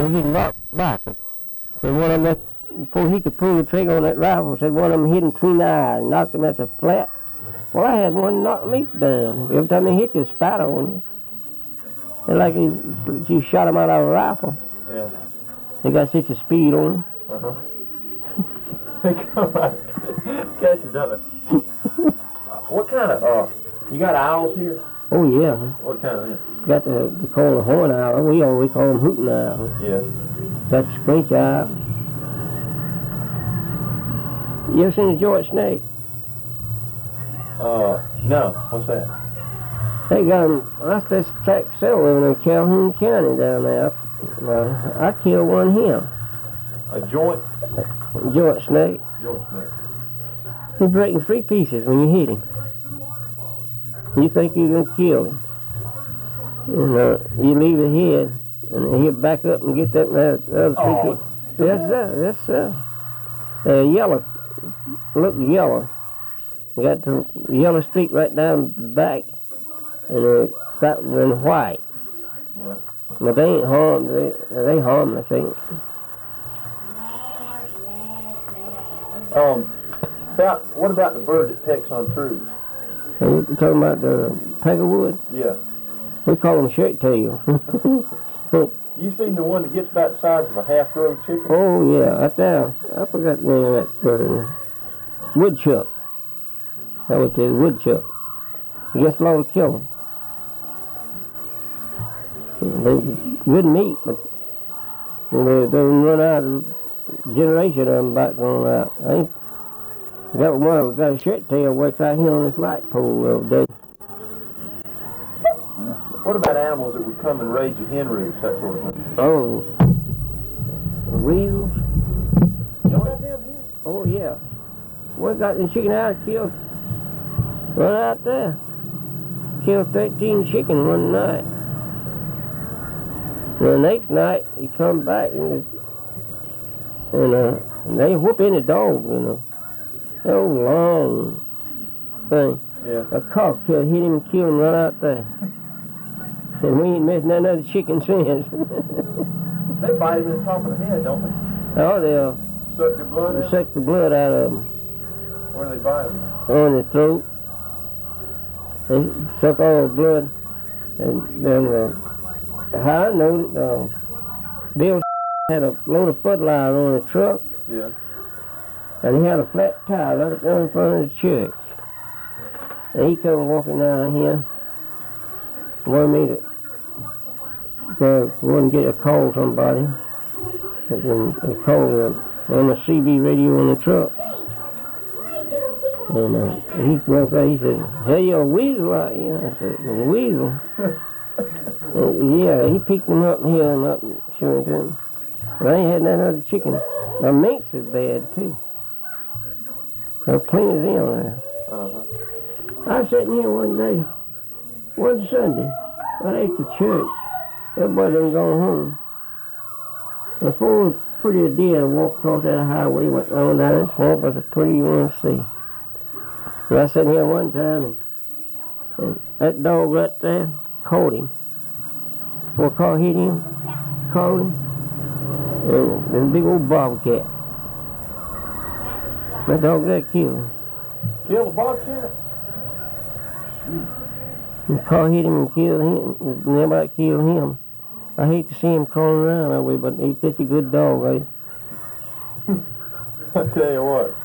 he knocked back. So one of them, before he could pull the trigger on that rifle, said one of them hit him between the eyes, knocked him at the flat. Well, I had one knock me down. Every time they hit you, spat on you. It's like you shot him out of a rifle. Yeah. They got such a speed on them. Uh-huh. They come right, catch you, don't they? What kind of, you got owls here? Oh, yeah. What kind of them? Got they call the horn owl. We always call them hooting owls. Yeah. Got the screech owl. You ever seen a George snake? No. What's that? They got them, I just tracked several of them in Calhoun County down there. I killed one here. A joint? George snake. Joint snake. He break in 3 pieces when you hit him. You think you're going to kill him. And you leave the head, and he'll back up and get that other 3 pieces. Yes, sir. Yellow. Look yellow. You got the yellow streak right down the back, and that one white. Yeah. But they ain't harmed. They harmless, I think. What about the bird that pecks on trees? Are you talking about the peckerwood? Yeah. We call them shirt tails. You seen the one that gets about the size of a half-grown chicken? Oh, yeah, right there. I forgot the name of that bird. Woodchuck. That was the woodchuck. He gets a lot of kill them. They're good meat, but they don't run out of generation of them back on out. I ain't got one, got a shirt tail works out here on this light pole the other day. What about animals that would come and raid your hen roost, that sort of thing? Oh, weasels. You don't have them here? Oh, yeah. One got the chicken out, killed, run out there. Killed 13 chicken one night. The next night, he come back and they whoop any dog, you know. Oh, long thing. Yeah. A cock hit him and killed him right out there. And we ain't missed none other chicken since. They bite him in the top of the head, don't they? Oh, they'll Suck the blood out? suck the blood out of them. Where do they bite him? On the throat. They suck all the blood. And then, how I know that, Bill had a load of fertilizer on the truck. Yeah. And he had a flat tire right up there in front of the church. And he come walking down here. Wanted me to go and get a call somebody. And call on the CB radio on the truck. And he broke out, he said, "Hey, you're a weasel out here." I said, "A weasel?" Yeah, he picked them up here and up and showed it to him. But I ain't had none other chicken. My minks is bad too. There's plenty of them there. Uh-huh. I was sitting here one day, one Sunday, right at the church. Everybody done gone home. Before a pretty deer walked across that highway, went on down that swamp, was a pretty you want to see. And I sat here one time, and that dog right there caught him. Before a car hit him, caught him, and a big old bobcat. That dog there killed him. Kill the bobcat? The car hit him and killed him, and everybody killed him. I hate to see him crawling around that way, but he's such a good dog, right? I tell you what,